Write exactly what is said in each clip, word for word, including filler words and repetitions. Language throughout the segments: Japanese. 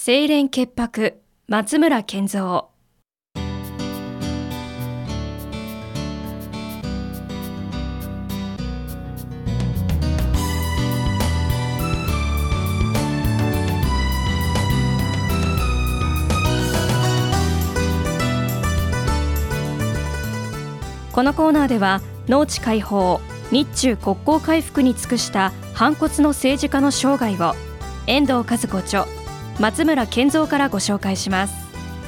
清廉潔白、松村健三。このコーナーでは農地解放、日中国交回復に尽くした反骨の政治家の生涯を遠藤和子著、松村健三からご紹介します。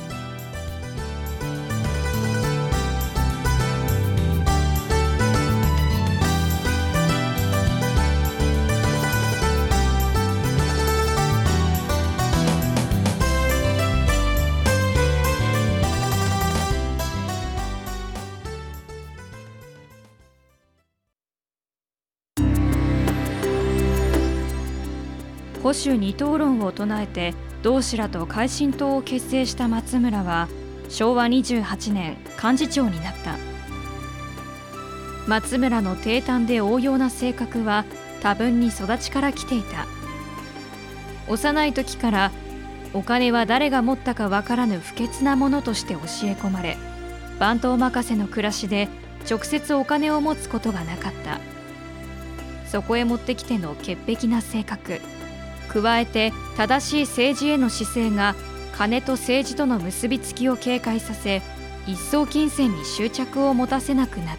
保守二党論を唱えて同志らと改進党を結成した松村はしょうわにじゅうはちねん幹事長になった。松村の低淡で応用な性格は多分に育ちから来ていた。幼い時からお金は誰が持ったかわからぬ不潔なものとして教え込まれ、番頭任せの暮らしで直接お金を持つことがなかった。そこへ持ってきての潔癖な性格、加えて正しい政治への姿勢が金と政治との結びつきを警戒させ、一層金銭に執着を持たせなくなった。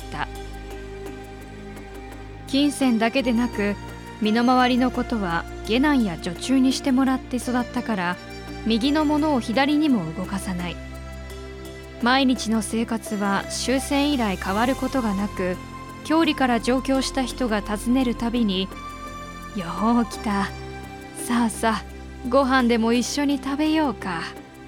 金銭だけでなく身の回りのことは下男や女中にしてもらって育ったから、右のものを左にも動かさない。毎日の生活は終戦以来変わることがなく、郷里から上京した人が訪ねるたびに「よう来た、さあさあご飯でも一緒に食べようか」。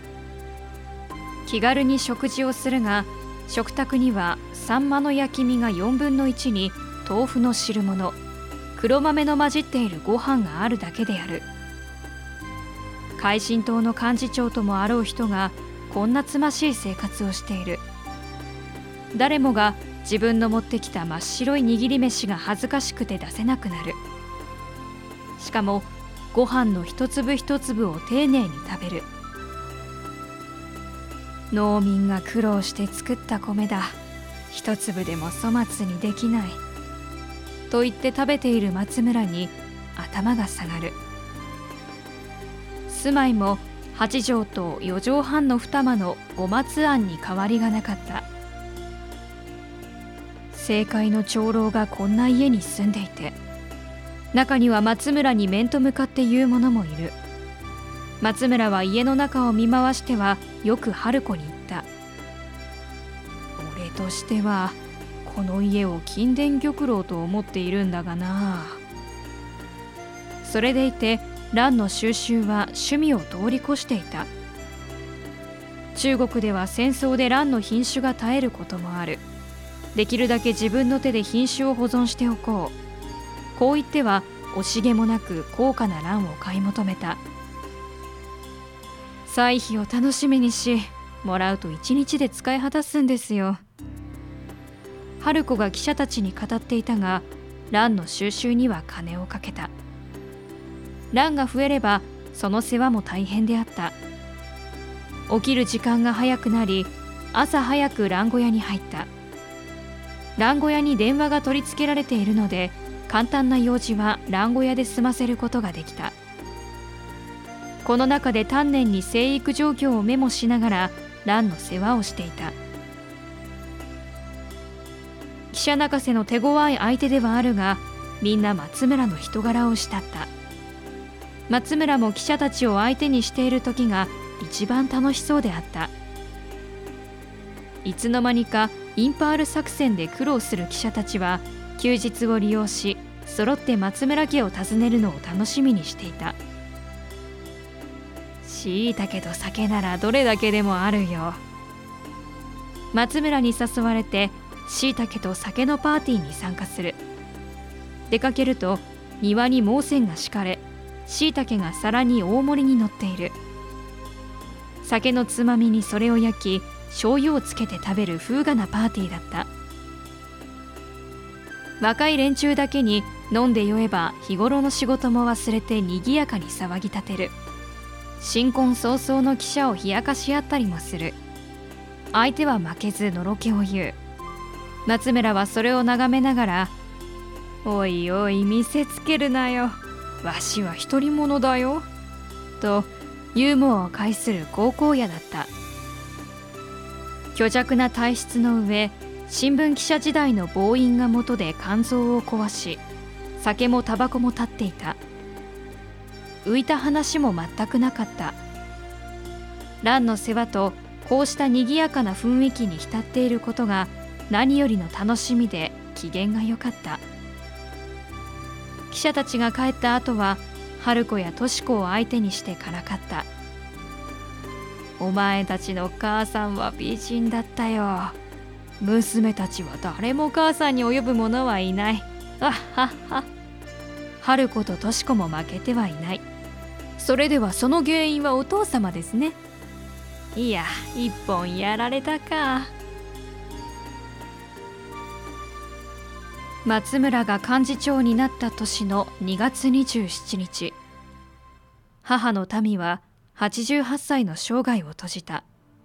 気軽に食事をするが、食卓にはサンマの焼き身がよんぶんのいちに豆腐の汁物、黒豆の混じっているご飯があるだけである。改進党の幹事長ともあろう人がこんなつましい生活をしている。誰もが自分の持ってきた真っ白い握り飯が恥ずかしくて出せなくなる。しかもご飯の一粒一粒を丁寧に食べる。農民が苦労して作った米だ、一粒でも粗末にできない、と言って食べている松村に頭が下がる。住まいもはちじょうとよじょうはんの二間のご松庵に変わりがなかった。政界の長老がこんな家に住んでいて、中には松村に面と向かって言う者もいる。松村は家の中を見回してはよく春子に言った。俺としてはこの家を金田玉楼と思っているんだがな。それでいて蘭の収集は趣味を通り越していた。中国では戦争で蘭の品種が絶えることもある。できるだけ自分の手で品種を保存しておこう。こう言っては惜しげもなく高価な蘭を買い求めた。歳費を楽しみにし、もらうと一日で使い果たすんですよ。春子が記者たちに語っていたが、蘭の収集には金をかけた。蘭が増えればその世話も大変であった。起きる時間が早くなり、朝早く蘭小屋に入った。蘭小屋に電話が取り付けられているので、簡単な用事は蘭小屋で済ませることができた。この中で丹念に生育状況をメモしながら蘭の世話をしていた。記者泣かせの手強い相手ではあるが、みんな松村の人柄を慕った。松村も記者たちを相手にしている時が一番楽しそうであった。いつの間にかインパール作戦で苦労する記者たちは休日を利用し、揃って松村家を訪ねるのを楽しみにしていた。しいたけと酒ならどれだけでもあるよ。松村に誘われてしいたけと酒のパーティーに参加する。出かけると庭に毛線が敷かれ、しいたけが皿に大盛りに乗っている。酒のつまみにそれを焼き、醤油をつけて食べる風雅なパーティーだった。若い連中だけに飲んで酔えば日頃の仕事も忘れて賑やかに騒ぎ立てる。 新婚早々の汽車を冷やかし合ったりもする。相手は負けずのろけを言う。松村はそれを眺めながら、おいおい見せつけるなよ、わしは独り者だよ、とユーモアを介する高校野だった。虚弱な体質の上、新聞記者時代の暴飲が元で肝臓を壊し、酒もタバコも断っていた。浮いた話も全くなかった。蘭の世話とこうした賑やかな雰囲気に浸っていることが何よりの楽しみで機嫌が良かった。記者たちが帰った後は春子やとし子を相手にしてからかった。お前たちの母さんは美人だったよ。娘たちは誰も母さんに及ぶ者はいない。あっはっは。春子ととし子も負けてはいない。それではその原因はお父様ですね。いや、一本やられたか。松村が幹事長になった年のにがつにじゅうしちにち、母の民ははちじゅうはっさいの生涯を閉じた。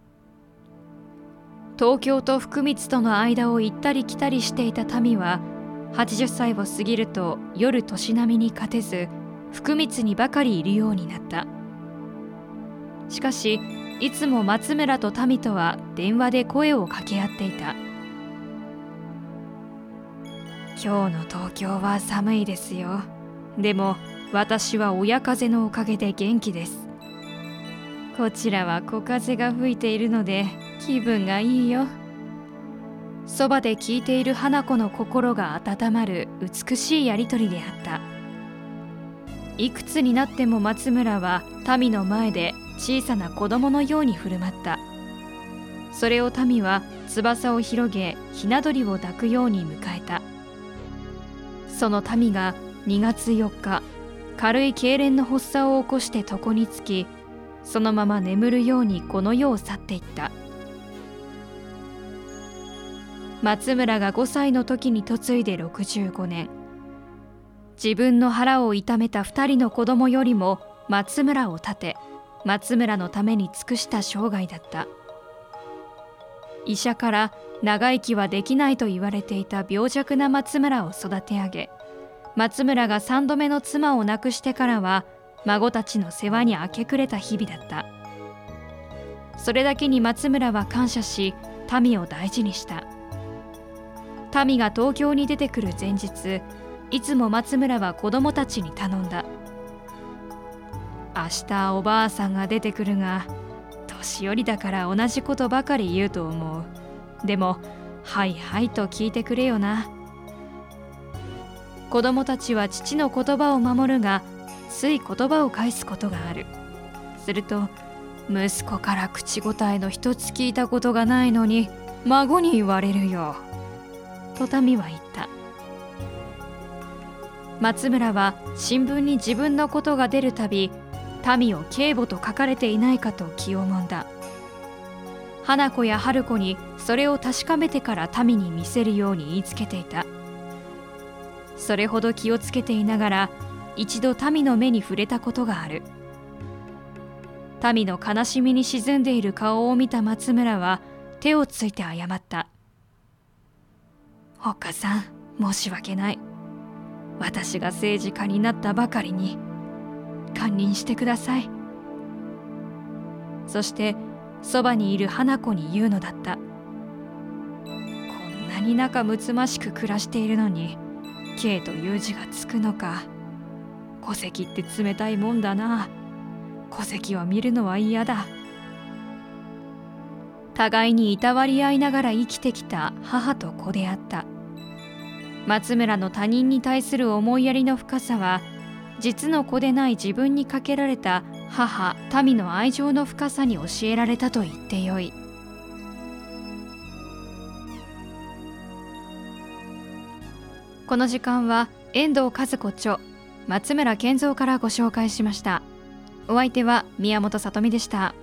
東京と福光との間を行ったり来たりしていた民ははちじゅっさいを過ぎると夜年並みに勝てず、福光にばかりいるようになった。しかしいつも松村と民とは電話で声を掛け合っていた。今日の東京は寒いですよ。でも私は親風のおかげで元気です。こちらは小風が吹いているので気分がいいよ。そばで聞いている花子の心が温まる美しいやりとりであった。いくつになっても松村は民の前で小さな子供のように振る舞った。それを民は翼を広げひな鳥を抱くように迎えた。その民がにがつよっか、軽い痙攣の発作を起こして床につき、そのまま眠るようにこの世を去っていった。松村がごさいの時に嫁いでろくじゅうごねん、自分の腹を痛めたふたりの子供よりも松村を立て、松村のために尽くした生涯だった。医者から長生きはできないと言われていた病弱な松村を育て上げ、松村がさんどめの妻を亡くしてからは孫たちの世話に明け暮れた日々だった。それだけに松村は感謝し、民を大事にした。民が東京に出てくる前日、いつも松村は子供たちに頼んだ。明日おばあさんが出てくるが、年寄りだから同じことばかり言うと思う。でも、はいはいと聞いてくれよな。子供たちは父の言葉を守るが、つい言葉を返すことがある。すると、息子から口答えの一つ聞いたことがないのに、孫に言われるよ。と民は言った。松村は新聞に自分のことが出るたび、民を警母と書かれていないかと気をもんだ。花子や春子にそれを確かめてから民に見せるように言いつけていた。それほど気をつけていながら、一度民の目に触れたことがある。民の悲しみに沈んでいる顔を見た松村は手をついて謝った。おっかさん、申し訳ない。私が政治家になったばかりに堪忍してください。そしてそばにいる花子に言うのだった。こんなに仲睦ましく暮らしているのに、K という字がつくのか。戸籍って冷たいもんだな。戸籍を見るのは嫌だ。互いにいたわり合いながら生きてきた母と子であった。松村の他人に対する思いやりの深さは、実の子でない自分にかけられた母民の愛情の深さに教えられたと言ってよい。この時間は遠藤和子著、松村健三からご紹介しました。お相手は宮本さとみでした。